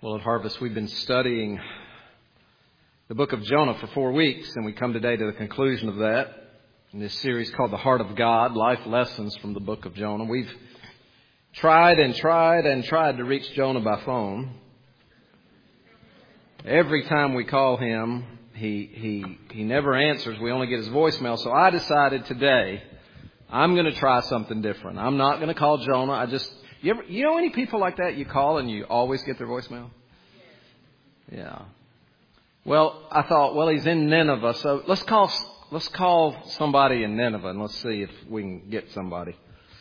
Well, at Harvest, we've been studying the book of Jonah for 4 weeks, and we come today to the conclusion of that in this series called The Heart of God, Life Lessons from the book of Jonah. We've tried to reach Jonah by phone. Every time we call him, he never answers. We only get his voicemail. So I decided today I'm going to try something different. I'm not going to call Jonah. You know any people like that you call and you always get their voicemail? Yeah. Well, I thought, he's in Nineveh, so let's call somebody in Nineveh and let's see if we can get somebody.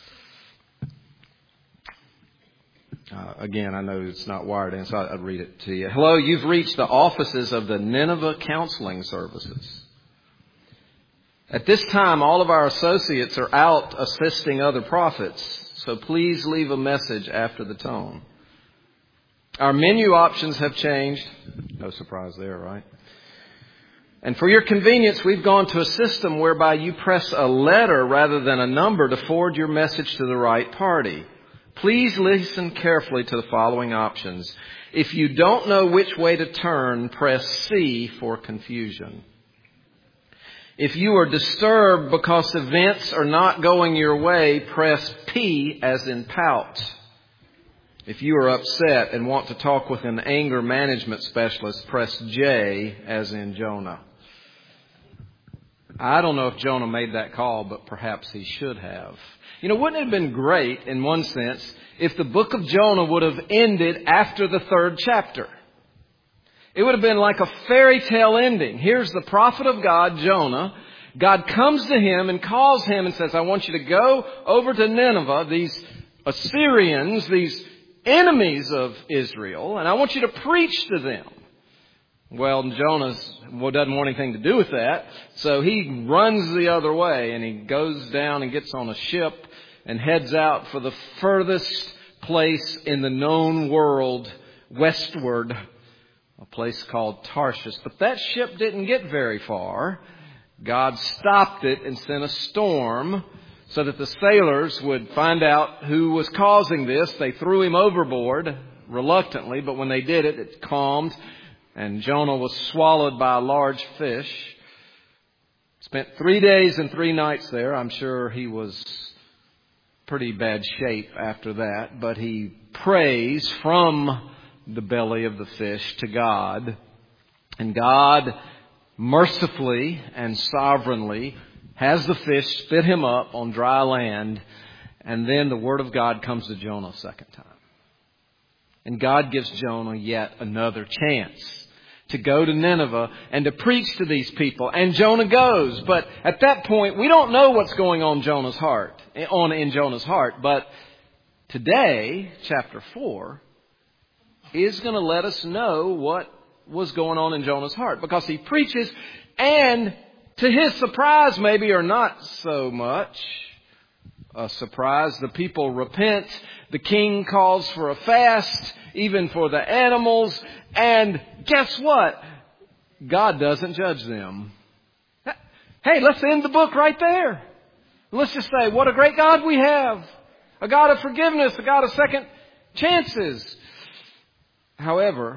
Again, I know it's not wired in, so I'll read it to you. Hello, you've reached the offices of the Nineveh Counseling Services. At this time, all of our associates are out assisting other prophets. So please leave a message after the tone. Our menu options have changed. No surprise there, right? And for your convenience, we've gone to a system whereby you press a letter rather than a number to forward your message to the right party. Please listen carefully to the following options. If you don't know which way to turn, press C for confusion. If you are disturbed because events are not going your way, press P as in pout. If you are upset and want to talk with an anger management specialist, press J as in Jonah. I don't know if Jonah made that call, but perhaps he should have. Wouldn't it have been great, in one sense, if the book of Jonah would have ended after the 3rd chapter? It would have been like a fairy tale ending. Here's the prophet of God, Jonah. God comes to him and calls him and says, I want you to go over to Nineveh, these Assyrians, these enemies of Israel, and I want you to preach to them. Well, Jonah doesn't want anything to do with that, so he runs the other way and he goes down and gets on a ship and heads out for the furthest place in the known world westward, a place called Tarshish. But that ship didn't get very far. God stopped it and sent a storm so that the sailors would find out who was causing this. They threw him overboard reluctantly, but when they did it, it calmed and Jonah was swallowed by a large fish. Spent 3 days and 3 nights there. I'm sure he was pretty bad shape after that, but he prays from the belly of the fish to God. And God mercifully and sovereignly has the fish spit him up on dry land. And then the word of God comes to Jonah a second time. And God gives Jonah yet another chance to go to Nineveh and to preach to these people. And Jonah goes. But at that point, we don't know what's going on in Jonah's heart. But today, chapter 4, is going to let us know what was going on in Jonah's heart. Because he preaches, and to his surprise, maybe, or not so much a surprise, the people repent. The king calls for a fast, even for the animals. And guess what? God doesn't judge them. Hey, let's end the book right there. Let's just say, what a great God we have. A God of forgiveness, a God of second chances. However,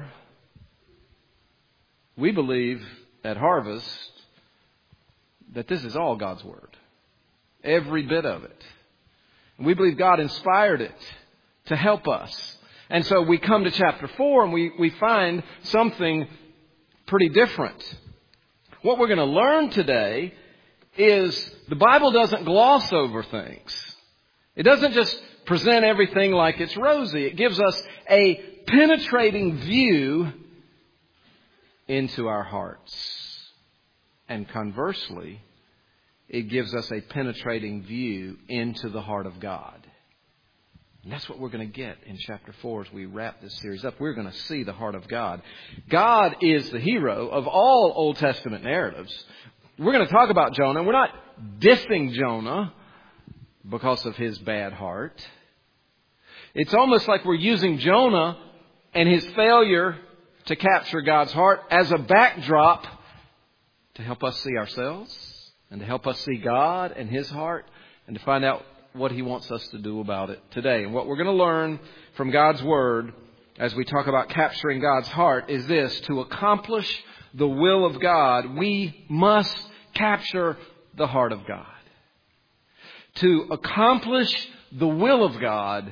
we believe at Harvest that this is all God's Word. Every bit of it. We believe God inspired it to help us. And so we come to chapter 4 and we find something pretty different. What we're going to learn today is the Bible doesn't gloss over things. It doesn't just present everything like it's rosy. It gives us a penetrating view into our hearts. And conversely, it gives us a penetrating view into the heart of God. And that's what we're going to get in chapter 4 as we wrap this series up. We're going to see the heart of God. God is the hero of all Old Testament narratives. We're going to talk about Jonah. We're not dissing Jonah because of his bad heart. It's almost like we're using Jonah and his failure to capture God's heart as a backdrop to help us see ourselves and to help us see God and His heart and to find out what He wants us to do about it today. And what we're going to learn from God's Word as we talk about capturing God's heart, is this: to accomplish the will of God, we must capture the heart of God. To accomplish the will of God,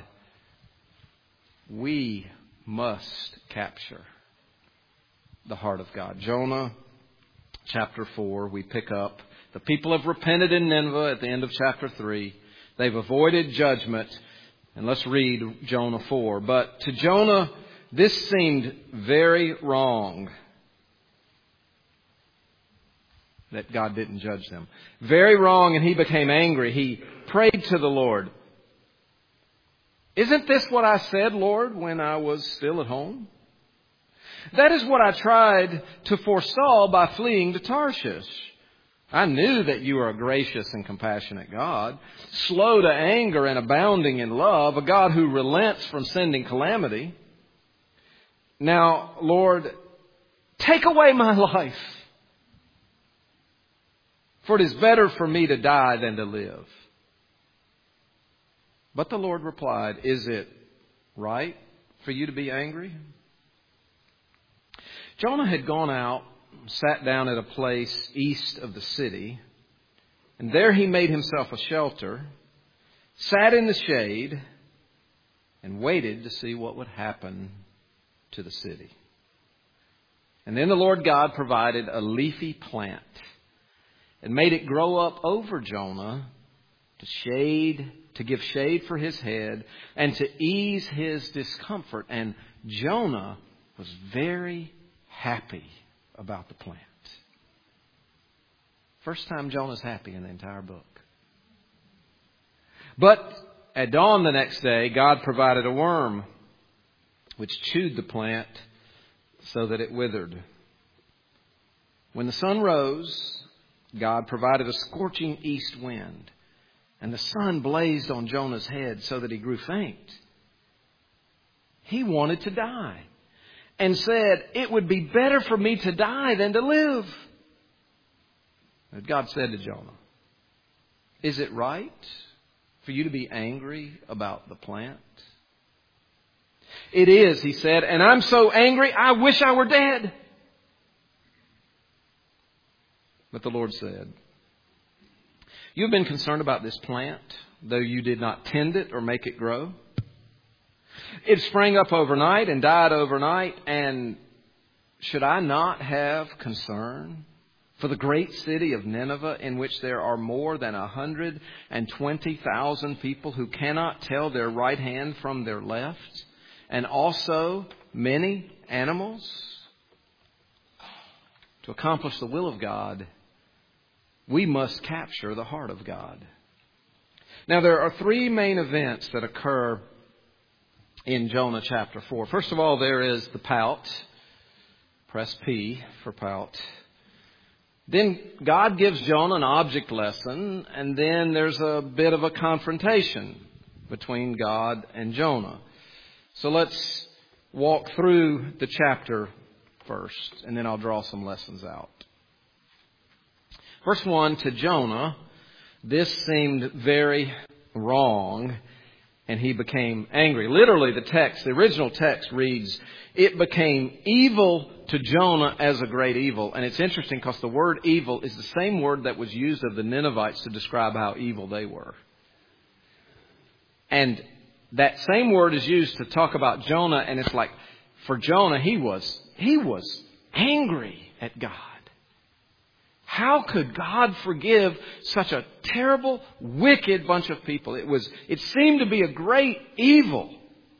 we must capture the heart of God. Jonah chapter 4, we pick up. The people have repented in Nineveh at the end of chapter 3. They've avoided judgment. And let's read Jonah 4. But to Jonah, this seemed very wrong that God didn't judge them. Very wrong, and he became angry. He prayed to the Lord. Isn't this what I said, Lord, when I was still at home? That is what I tried to forestall by fleeing to Tarshish. I knew that you are a gracious and compassionate God, slow to anger and abounding in love, a God who relents from sending calamity. Now, Lord, take away my life, for it is better for me to die than to live. But the Lord replied, is it right for you to be angry? Jonah had gone out, sat down at a place east of the city, and there he made himself a shelter, sat in the shade, and waited to see what would happen to the city. And then the Lord God provided a leafy plant and made it grow up over Jonah to give shade for his head and to ease his discomfort. And Jonah was very happy about the plant. First time Jonah's happy in the entire book. But at dawn the next day, God provided a worm which chewed the plant so that it withered. When the sun rose, God provided a scorching east wind, and the sun blazed on Jonah's head so that he grew faint. He wanted to die and said, it would be better for me to die than to live. But God said to Jonah, is it right for you to be angry about the plant? It is, he said, and I'm so angry, I wish I were dead. But the Lord said, you've been concerned about this plant, though you did not tend it or make it grow. It sprang up overnight and died overnight. And should I not have concern for the great city of Nineveh, in which there are more than 120,000 people who cannot tell their right hand from their left, and also many animals? To accomplish the will of God, we must capture the heart of God. Now, there are three main events that occur in Jonah chapter 4. First of all, there is the pout. Press P for pout. Then God gives Jonah an object lesson, and then there's a bit of a confrontation between God and Jonah. So let's walk through the chapter first, and then I'll draw some lessons out. Verse 1, to Jonah, this seemed very wrong, and he became angry. Literally, the original text reads, it became evil to Jonah as a great evil. And it's interesting because the word evil is the same word that was used of the Ninevites to describe how evil they were. And that same word is used to talk about Jonah, and it's like, for Jonah, he was angry at God. How could God forgive such a terrible, wicked bunch of people? It seemed to be a great evil.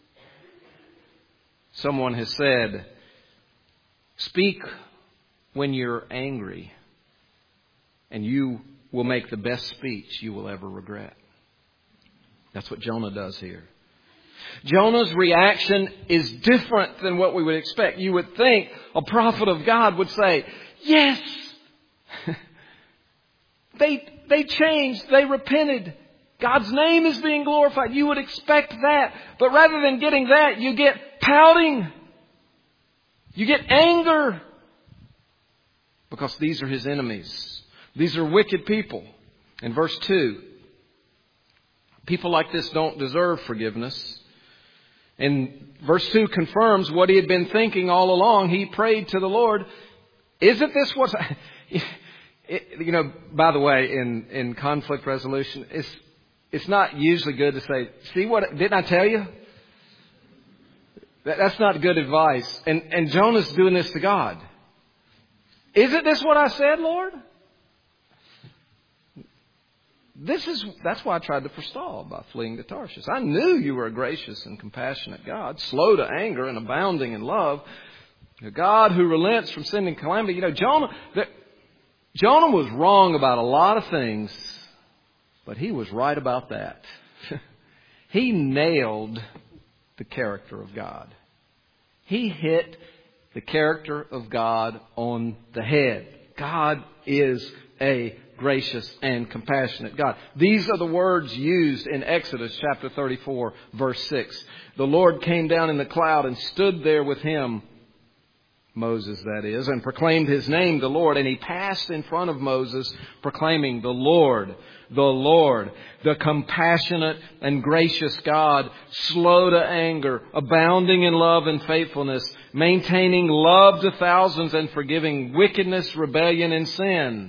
Someone has said, speak when you're angry, and you will make the best speech you will ever regret. That's what Jonah does here. Jonah's reaction is different than what we would expect. You would think a prophet of God would say, yes, they changed, they repented. God's name is being glorified. You would expect that. But rather than getting that, you get pouting. You get anger. Because these are his enemies. These are wicked people. In verse 2, people like this don't deserve forgiveness. And verse 2 confirms what he had been thinking all along. He prayed to the Lord, isn't this what... by the way, in conflict resolution, it's not usually good to say, see what, didn't I tell you? That's not good advice. And Jonah's doing this to God. Isn't this what I said, Lord? That's why I tried to forestall by fleeing to Tarshish. I knew you were a gracious and compassionate God, slow to anger and abounding in love, a God who relents from sending calamity. Jonah was wrong about a lot of things, but he was right about that. He nailed the character of God. He hit the character of God on the head. God is a gracious and compassionate God. These are the words used in Exodus chapter 34, verse 6. The Lord came down in the cloud and stood there with him, Moses that is, and proclaimed his name, the Lord. And he passed in front of Moses, proclaiming, the Lord, the compassionate and gracious God, slow to anger, abounding in love and faithfulness, maintaining love to thousands and forgiving wickedness, rebellion, and sin.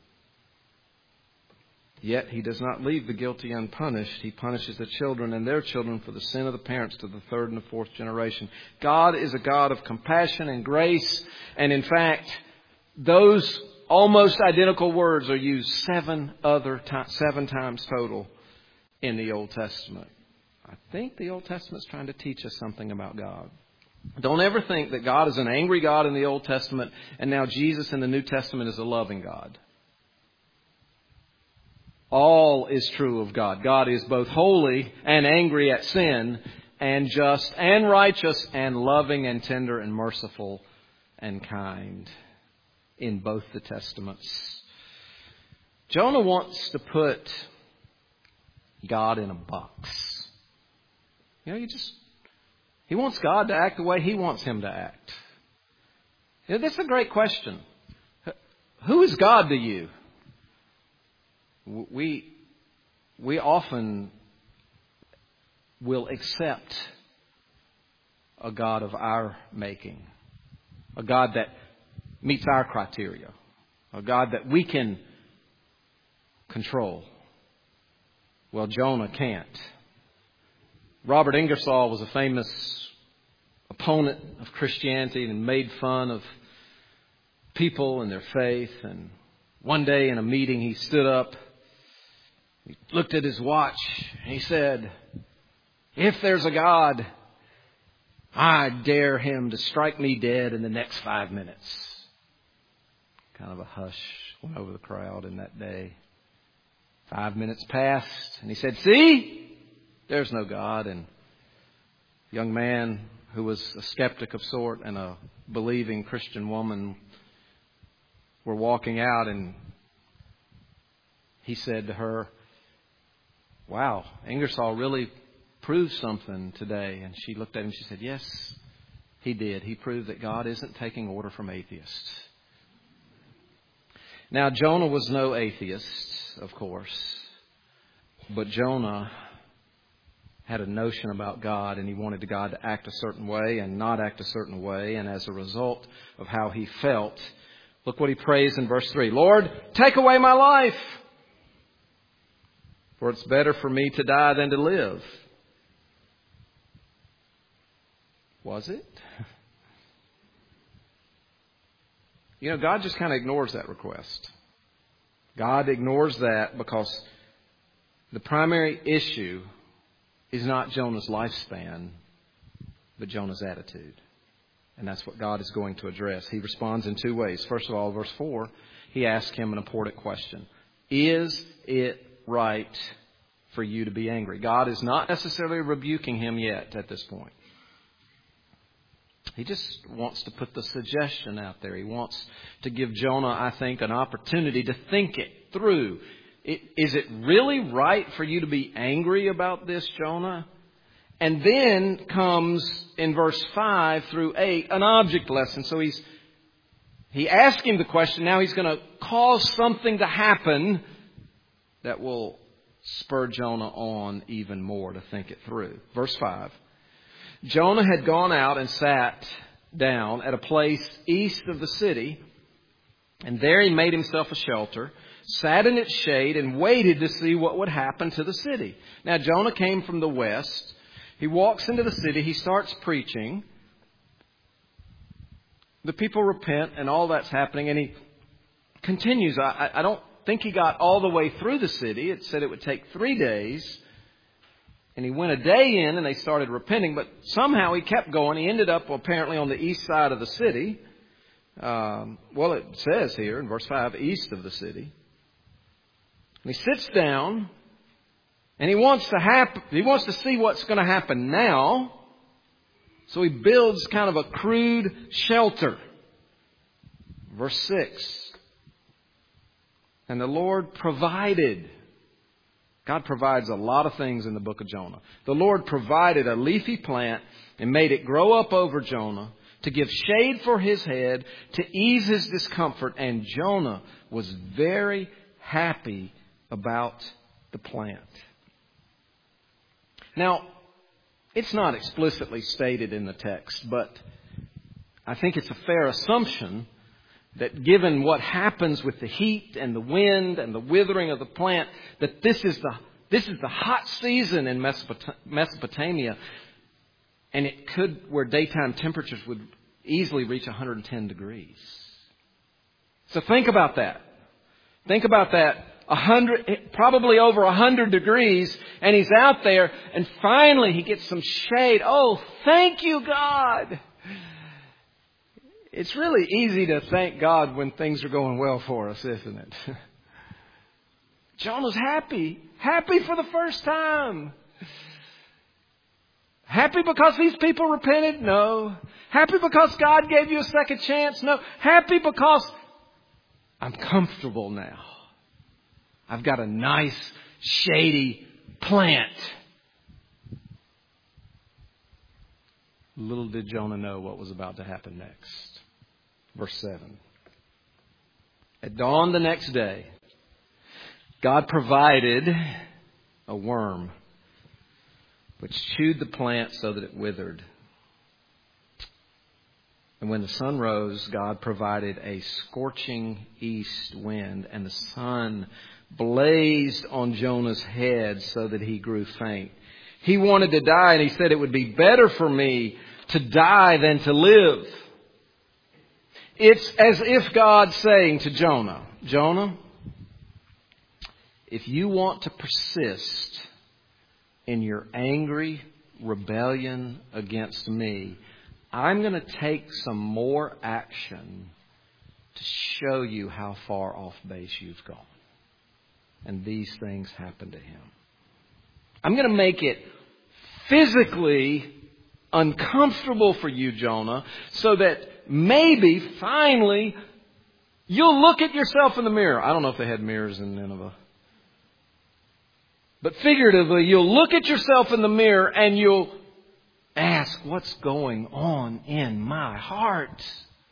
Yet he does not leave the guilty unpunished. He punishes the children and their children for the sin of the parents to the third and the fourth generation. God is a God of compassion and grace. And in fact, those almost identical words are used seven times total in the Old Testament. I think the Old Testament's trying to teach us something about God. Don't ever think that God is an angry God in the Old Testament and now Jesus in the New Testament is a loving God. All is true of God. God is both holy and angry at sin, and just and righteous and loving and tender and merciful and kind in both the Testaments. Jonah wants to put God in a box. He wants God to act the way he wants him to act. This is a great question. Who is God to you? We often will accept a God of our making, a God that meets our criteria, a God that we can control. Well, Jonah can't. Robert Ingersoll was a famous opponent of Christianity and made fun of people and their faith. And one day in a meeting, he stood up. He looked at his watch and he said, if there's a God, I dare him to strike me dead in the next 5 minutes. Kind of a hush went over the crowd in that day. 5 minutes passed and he said, see, there's no God. And a young man who was a skeptic of sort and a believing Christian woman were walking out and he said to her, wow, Ingersoll really proved something today. And she looked at him and she said, yes, he did. He proved that God isn't taking order from atheists. Now, Jonah was no atheist, of course, but Jonah had a notion about God and he wanted God to act a certain way and not act a certain way. And as a result of how he felt, look what he prays in verse 3. Lord, take away my life, for it's better for me to die than to live. Was it? God just kind of ignores that request. God ignores that because the primary issue is not Jonah's lifespan, but Jonah's attitude. And that's what God is going to address. He responds in two ways. First of all, verse 4, he asks him an important question. Is it right for you to be angry? God is not necessarily rebuking him yet at this point. He just wants to put the suggestion out there. He wants to give Jonah, I think, an opportunity to think it through. Is it really right for you to be angry about this, Jonah? And then comes in verse 5 through 8 an object lesson. So he asked him the question. Now he's going to cause something to happen that will spur Jonah on even more to think it through. Verse 5. Jonah had gone out and sat down at a place east of the city, and there he made himself a shelter, sat in its shade, and waited to see what would happen to the city. Now, Jonah came from the west. He walks into the city. He starts preaching. The people repent, and all that's happening, and he continues. I don't think he got all the way through the city. It said it would take 3 days. And he went a day in, and they started repenting. But somehow he kept going. He ended up apparently on the east side of the city. Well, it says here in verse 5, east of the city. And he sits down, and he wants to see what's going to happen now. So he builds kind of a crude shelter. Verse 6. And the Lord provided. God provides a lot of things in the book of Jonah. The Lord provided a leafy plant and made it grow up over Jonah to give shade for his head, to ease his discomfort. And Jonah was very happy about the plant. Now, it's not explicitly stated in the text, but I think it's a fair assumption that given what happens with the heat and the wind and the withering of the plant, that this is the hot season in Mesopotamia, and it could, where daytime temperatures would easily reach 110 degrees. So think about that. Think about that. Probably over 100 degrees, and he's out there, and finally he gets some shade. Oh, thank you, God. It's really easy to thank God when things are going well for us, isn't it? Jonah's happy. Happy for the first time. Happy because these people repented? No. Happy because God gave you a second chance? No. Happy because I'm comfortable now. I've got a nice, shady plant. Little did Jonah know what was about to happen next. Verse 7. At dawn the next day, God provided a worm which chewed the plant so that it withered. And when the sun rose, God provided a scorching east wind, and the sun blazed on Jonah's head so that he grew faint. He wanted to die, and he said, it would be better for me to die than to live. It's as if God's saying to Jonah, Jonah, if you want to persist in your angry rebellion against me, I'm going to take some more action to show you how far off base you've gone. And these things happened to him. I'm going to make it physically uncomfortable for you, Jonah, so that maybe, finally, you'll look at yourself in the mirror. I don't know if they had mirrors in Nineveh. But figuratively, you'll look at yourself in the mirror and you'll ask, what's going on in my heart?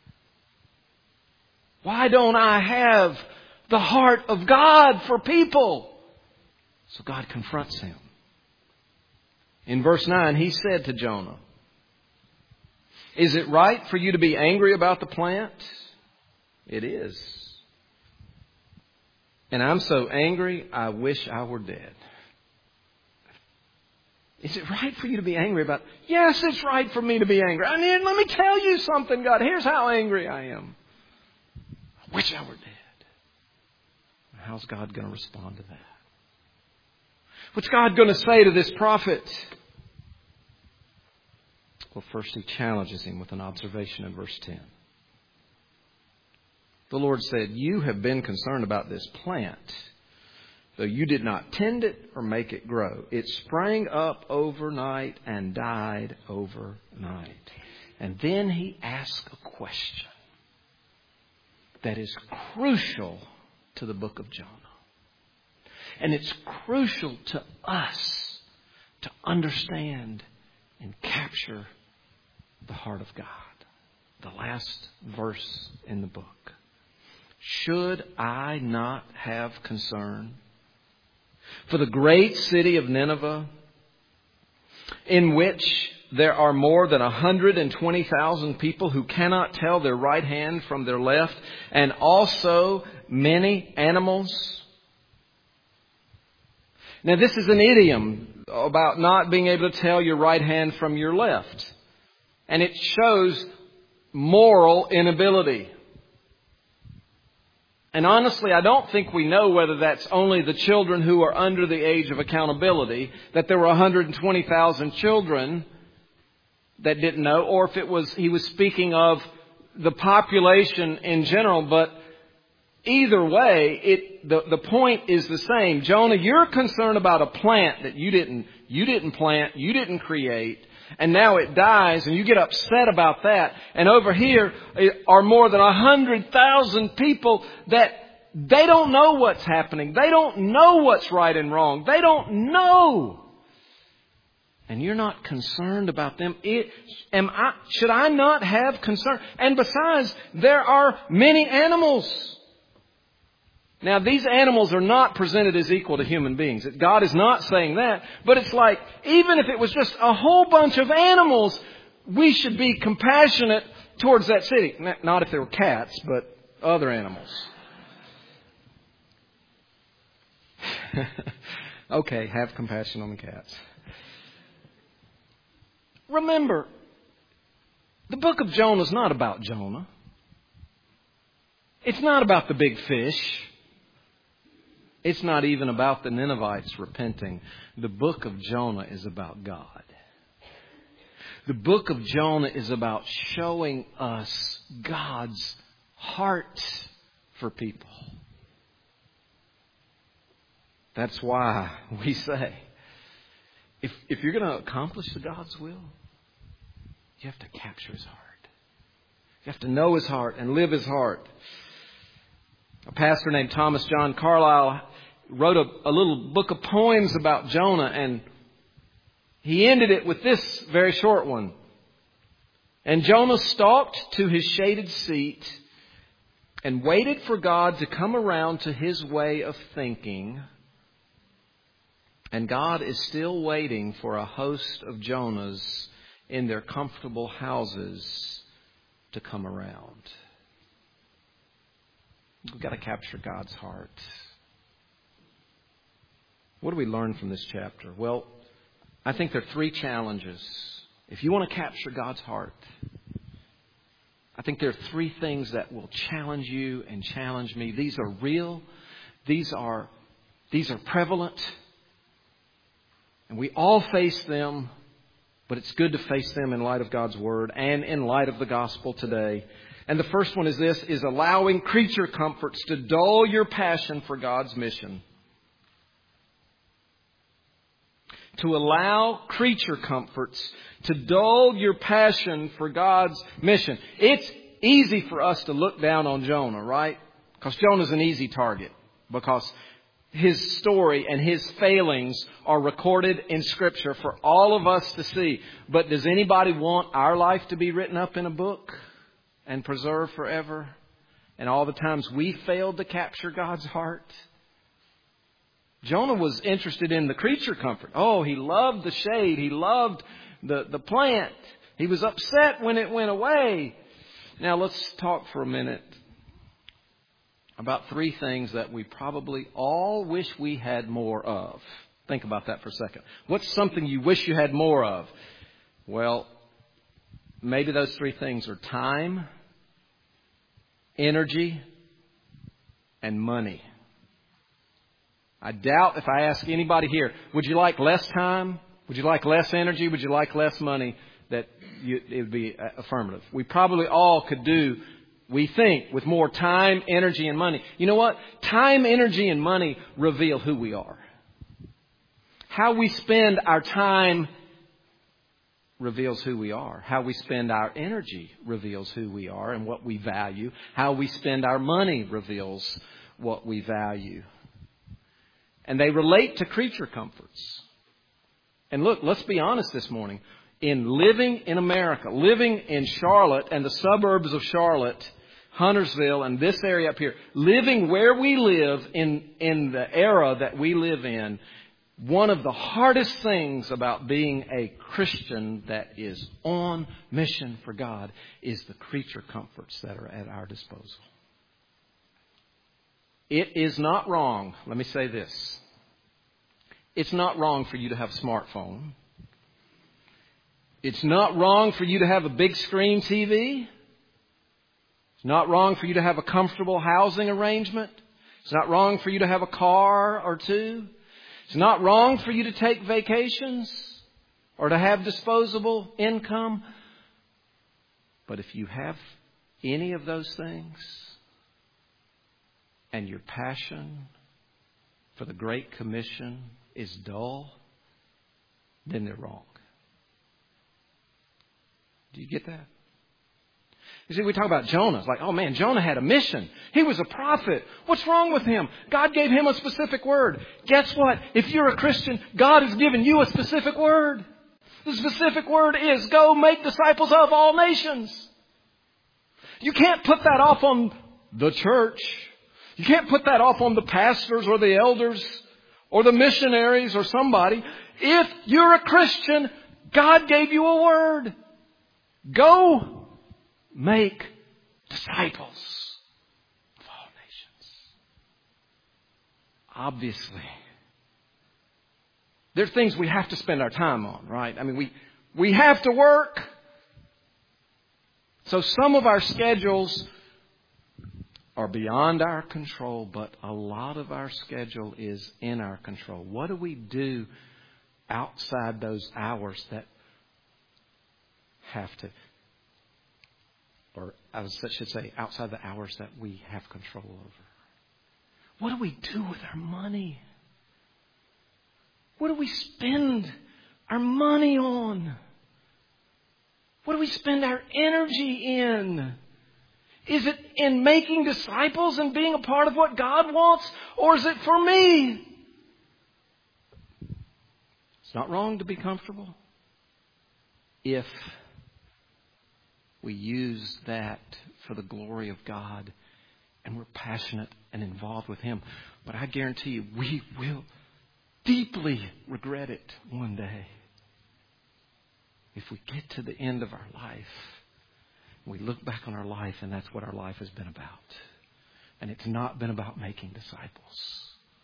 Why don't I have the heart of God for people? So God confronts him. In verse 9, he said to Jonah, is it right for you to be angry about the plant? It is. And I'm so angry, I wish I were dead. Is it right for you to be angry about it? Yes, it's right for me to be angry. I mean, let me tell you something, God. Here's how angry I am. I wish I were dead. How's God going to respond to that? What's God going to say to this prophet? Well, first he challenges him with an observation in verse 10. The Lord said, you have been concerned about this plant, though you did not tend it or make it grow. It sprang up overnight and died overnight. And then he asks a question that is crucial to the book of Jonah. And it's crucial to us to understand and capture the heart of God. The last verse in the book. Should I not have concern for the great city of Nineveh, in which there are more than 120,000 people who cannot tell their right hand from their left, and also many animals. Now, this is an idiom about not being able to tell your right hand from your left. And it shows moral inability. And honestly, I don't think we know whether that's only the children who are under the age of accountability, that there were 120,000 children that didn't know, or if he was speaking of the population in general. But either way, the point is the same. Jonah, you're concerned about a plant that you didn't plant, you didn't create, and now it dies, and you get upset about that. And over here are more than 100,000 people that they don't know what's happening. They don't know what's right and wrong. They don't know. And you're not concerned about them. Should I not have concern? And besides, there are many animals. Now, these animals are not presented as equal to human beings. God is not saying that. But it's like, even if it was just a whole bunch of animals, we should be compassionate towards that city. Not if they were cats, but other animals. Okay, have compassion on the cats. Remember, the book of Jonah is not about Jonah. It's not about the big fish. It's not even about the Ninevites repenting. The book of Jonah is about God. The book of Jonah is about showing us God's heart for people. That's why we say, if you're going to accomplish God's will, you have to capture His heart. You have to know His heart and live His heart. A pastor named Thomas John Carlyle wrote a little book of poems about Jonah, and he ended it with this very short one. And Jonah stalked to his shaded seat and waited for God to come around to his way of thinking. And God is still waiting for a host of Jonahs in their comfortable houses to come around. We've got to capture God's heart. What do we learn from this chapter? Well, I think there are three challenges. If you want to capture God's heart, I think there are three things that will challenge you and challenge me. These are real. These are prevalent. And we all face them, but it's good to face them in light of God's Word and in light of the gospel today. And the first one is allowing creature comforts to dull your passion for God's mission. To allow creature comforts to dull your passion for God's mission. It's easy for us to look down on Jonah, right? Because Jonah's an easy target. Because his story and his failings are recorded in Scripture for all of us to see. But does anybody want our life to be written up in a book and preserved forever? And all the times we failed to capture God's heart? Jonah was interested in the creature comfort. Oh, he loved the shade. He loved the plant. He was upset when it went away. Now let's talk for a minute about three things that we probably all wish we had more of. Think about that for a second. What's something you wish you had more of? Well, maybe those three things are time, energy, and money. I doubt if I ask anybody here, would you like less time? Would you like less energy? Would you like less money? It would be affirmative. We probably all could do, we think, with more time, energy, and money. You know what? Time, energy, and money reveal who we are. How we spend our time reveals who we are. How we spend our energy reveals who we are and what we value. How we spend our money reveals what we value. And they relate to creature comforts. And look, let's be honest this morning. In living in America, living in Charlotte and the suburbs of Charlotte, Huntersville and this area up here, living where we live in the era that we live in, one of the hardest things about being a Christian that is on mission for God is the creature comforts that are at our disposal. It is not wrong. Let me say this. It's not wrong for you to have a smartphone. It's not wrong for you to have a big screen TV. It's not wrong for you to have a comfortable housing arrangement. It's not wrong for you to have a car or two. It's not wrong for you to take vacations or to have disposable income. But if you have any of those things and your passion for the Great Commission is dull, then they're wrong. Do you get that? You see, we talk about Jonah. It's like, oh man, Jonah had a mission. He was a prophet. What's wrong with him? God gave him a specific word. Guess what? If you're a Christian, God has given you a specific word. The specific word is go make disciples of all nations. You can't put that off on the church. You can't put that off on the pastors or the elders or the missionaries or somebody. If you're a Christian, God gave you a word. Go make disciples of all nations. Obviously, there are things we have to spend our time on, right? I mean, we have to work. So some of our schedules are beyond our control, but a lot of our schedule is in our control. What do we do outside those hours that have to, or I should say, outside the hours that we have control over? What do we do with our money? What do we spend our money on? What do we spend our energy in? Is it in making disciples and being a part of what God wants? Or is it for me? It's not wrong to be comfortable if we use that for the glory of God and we're passionate and involved with Him. But I guarantee you, we will deeply regret it one day. If we get to the end of our life, we look back on our life and that's what our life has been about. And it's not been about making disciples.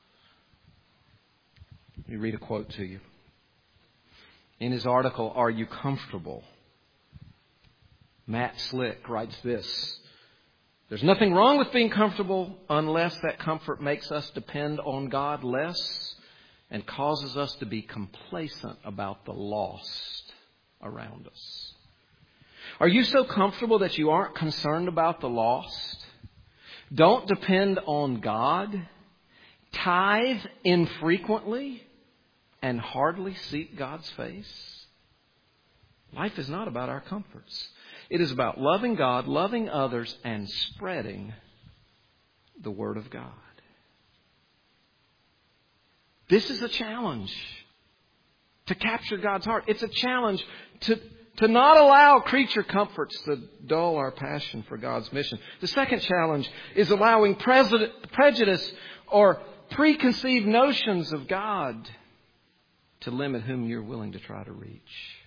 Let me read a quote to you. In his article, Are You Comfortable?, Matt Slick writes this: there's nothing wrong with being comfortable unless that comfort makes us depend on God less and causes us to be complacent about the lost around us. Are you so comfortable that you aren't concerned about the lost? Don't depend on God. Tithe infrequently and hardly seek God's face. Life is not about our comforts. It is about loving God, loving others, and spreading the Word of God. This is a challenge to capture God's heart. It's a challenge to not allow creature comforts to dull our passion for God's mission. The second challenge is allowing prejudice or preconceived notions of God to limit whom you're willing to try to reach.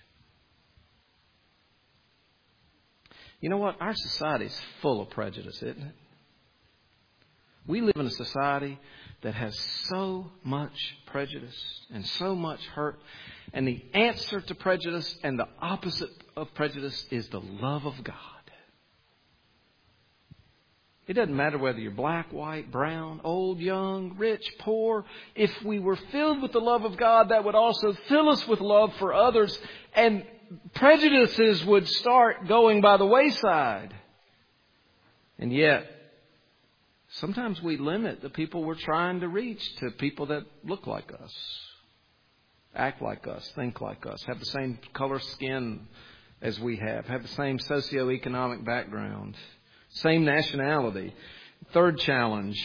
You know what? Our society is full of prejudice, isn't it? We live in a society that has so much prejudice and so much hurt. And the answer to prejudice and the opposite of prejudice is the love of God. It doesn't matter whether you're black, white, brown, old, young, rich, poor. If we were filled with the love of God, that would also fill us with love for others. And prejudices would start going by the wayside. And yet, sometimes we limit the people we're trying to reach to people that look like us, act like us, think like us, have the same color skin as we have the same socioeconomic background, same nationality. Third challenge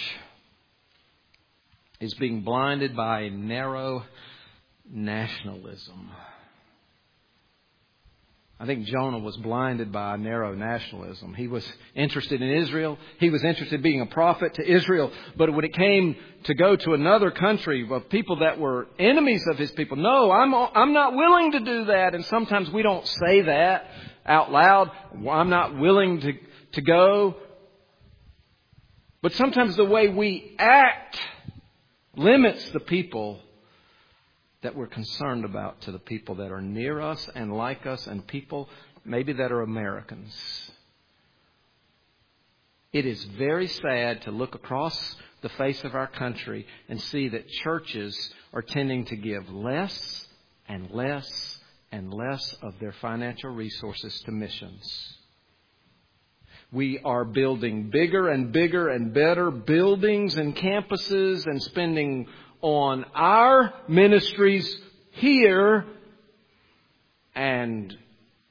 is being blinded by narrow nationalism. I think Jonah was blinded by narrow nationalism. He was interested in Israel. He was interested in being a prophet to Israel. But when it came to go to another country of people that were enemies of his people, no, I'm not willing to do that. And sometimes we don't say that out loud. I'm not willing to go. But sometimes the way we act limits the people that we're concerned about to the people that are near us and like us and people maybe that are Americans. It is very sad to look across the face of our country and see that churches are tending to give less and less and less of their financial resources to missions. We are building bigger and bigger and better buildings and campuses and spending on our ministries here and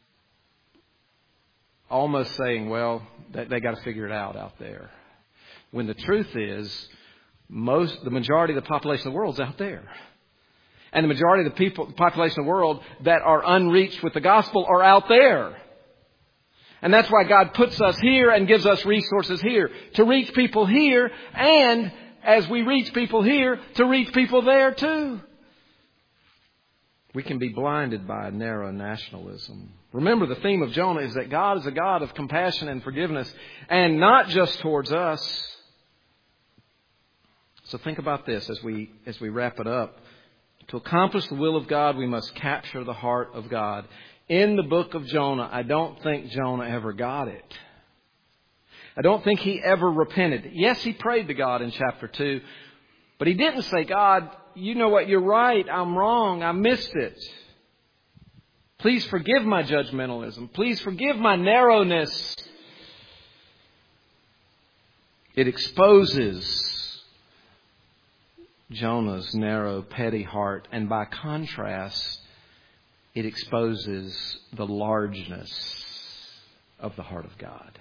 almost saying, well, they got to figure it out there. When the truth is, the majority of the population of the world is out there. And the majority of the population of the world that are unreached with the gospel are out there. And that's why God puts us here and gives us resources here to reach people here, and as we reach people here, to reach people there too. We can be blinded by narrow nationalism. Remember, the theme of Jonah is that God is a God of compassion and forgiveness, and not just towards us. So think about this as we wrap it up. To accomplish the will of God, we must capture the heart of God. In the book of Jonah, I don't think Jonah ever got it. I don't think he ever repented. Yes, he prayed to God in chapter 2, but he didn't say, God, you know what, you're right, I'm wrong, I missed it. Please forgive my judgmentalism. Please forgive my narrowness. It exposes Jonah's narrow, petty heart, and by contrast, it exposes the largeness of the heart of God.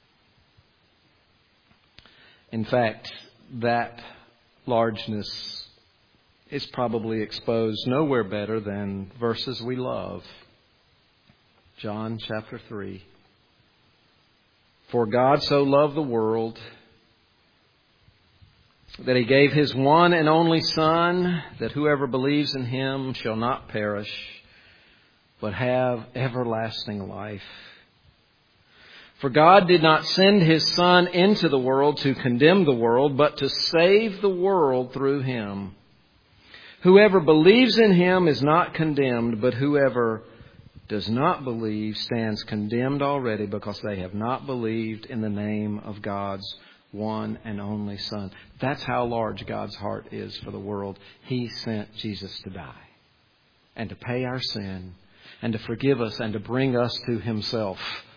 In fact, that largeness is probably exposed nowhere better than verses we love. John chapter 3. For God so loved the world that He gave His one and only Son, that whoever believes in Him shall not perish, but have everlasting life. For God did not send His Son into the world to condemn the world, but to save the world through Him. Whoever believes in Him is not condemned, but whoever does not believe stands condemned already, because they have not believed in the name of God's one and only Son. That's how large God's heart is for the world. He sent Jesus to die and to pay our sin and to forgive us and to bring us to Himself.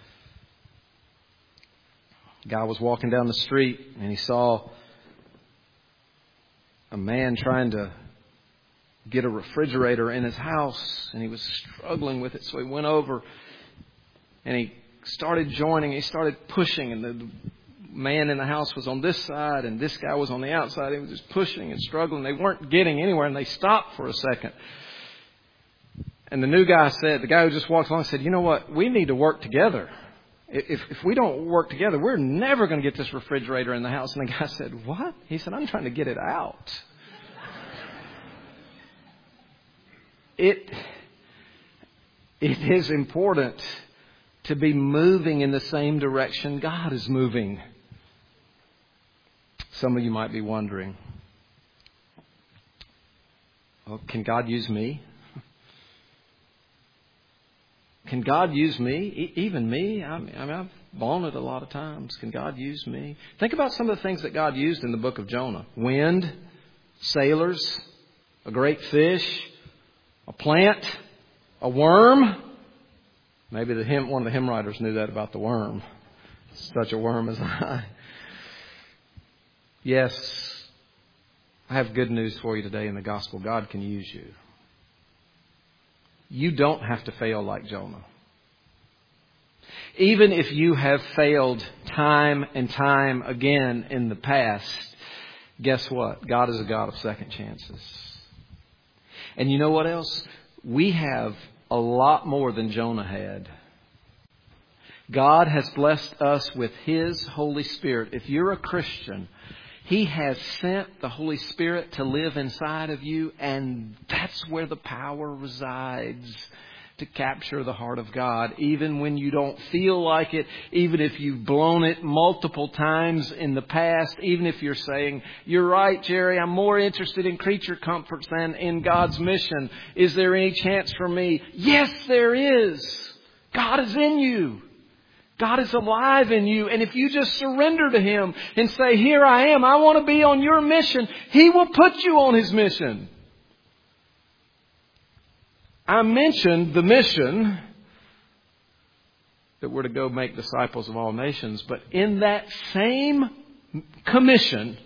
A guy was walking down the street and he saw a man trying to get a refrigerator in his house, and he was struggling with it. So he went over and he started joining. He started pushing, and the man in the house was on this side and this guy was on the outside. He was just pushing and struggling. They weren't getting anywhere, and they stopped for a second. And the new guy said, the guy who just walked along said, you know what? We need to work together. If we don't work together, we're never going to get this refrigerator in the house. And the guy said, what? He said, I'm trying to get it out. It is important to be moving in the same direction God is moving. Some of you might be wondering, well, can God use me? Can God use me? Even me? I mean, I've blown it a lot of times. Can God use me? Think about some of the things that God used in the book of Jonah. Wind, sailors, a great fish, a plant, a worm. Maybe one of the hymn writers knew that about the worm. Such a worm as I. Yes, I have good news for you today in the gospel. God can use you. You don't have to fail like Jonah. Even if you have failed time and time again in the past, guess what? God is a God of second chances. And you know what else? We have a lot more than Jonah had. God has blessed us with His Holy Spirit. If you're a Christian, He has sent the Holy Spirit to live inside of you, and that's where the power resides to capture the heart of God, even when you don't feel like it, even if you've blown it multiple times in the past, even if you're saying, "You're right, Jerry, I'm more interested in creature comforts than in God's mission. Is there any chance for me?" Yes, there is. God is in you. God is alive in you. And if you just surrender to Him and say, "Here I am, I want to be on your mission," He will put you on His mission. I mentioned the mission that we're to go make disciples of all nations. But in that same commission,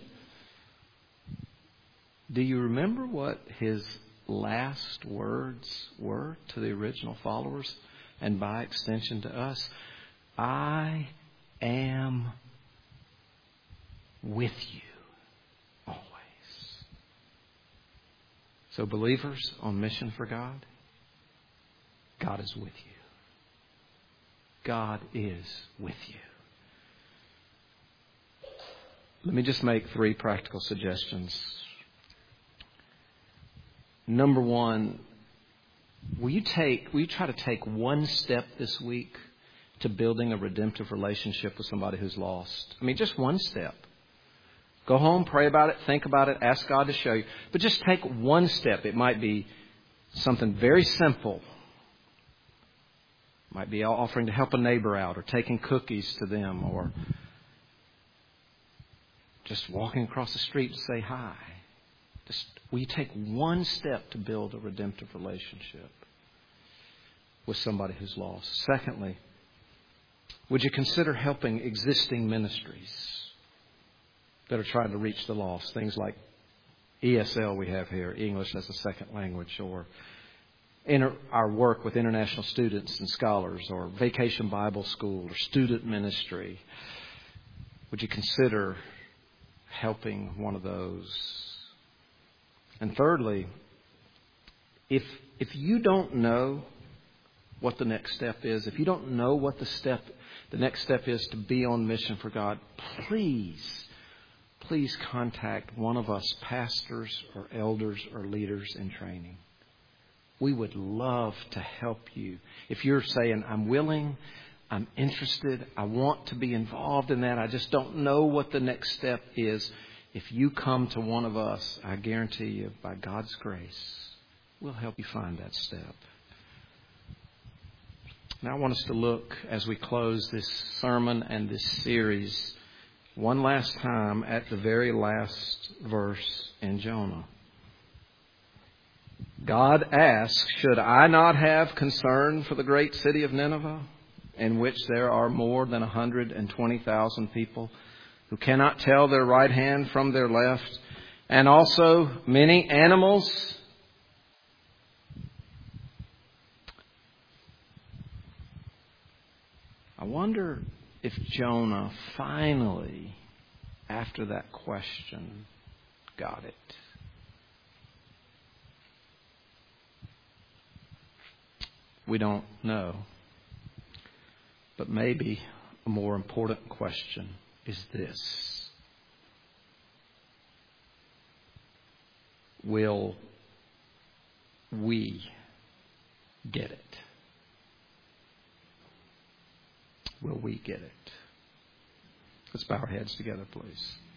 do you remember what His last words were to the original followers and by extension to us? "I am with you always." So believers on mission for God, God is with you. God is with you. Let me just make 3 practical suggestions. Number 1, will you try to take one step this week to building a redemptive relationship with somebody who's lost? I mean, just one step. Go home, pray about it, think about it, ask God to show you. But just take one step. It might be something very simple. Might be offering to help a neighbor out, or taking cookies to them, or just walking across the street to say hi. Will you take one step to build a redemptive relationship with somebody who's lost? Secondly, would you consider helping existing ministries that are trying to reach the lost? Things like ESL we have here, English as a Second Language, or our work with international students and scholars, or Vacation Bible School, or student ministry. Would you consider helping one of those? And thirdly, if you don't know what the next step is, if you don't know what the next step is to be on mission for God, please contact one of us pastors or elders or leaders in training. We would love to help you. If you're saying, "I'm willing, I'm interested, I want to be involved in that, I just don't know what the next step is," if you come to one of us, I guarantee you, by God's grace, we'll help you find that step. Now I want us to look, as we close this sermon and this series, one last time at the very last verse in Jonah. God asks, "Should I not have concern for the great city of Nineveh, in which there are more than 120,000 people who cannot tell their right hand from their left, and also many animals?" I wonder if Jonah finally, after that question, got it. We don't know. But maybe a more important question is this: will we get it? Will we get it? Let's bow our heads together, please.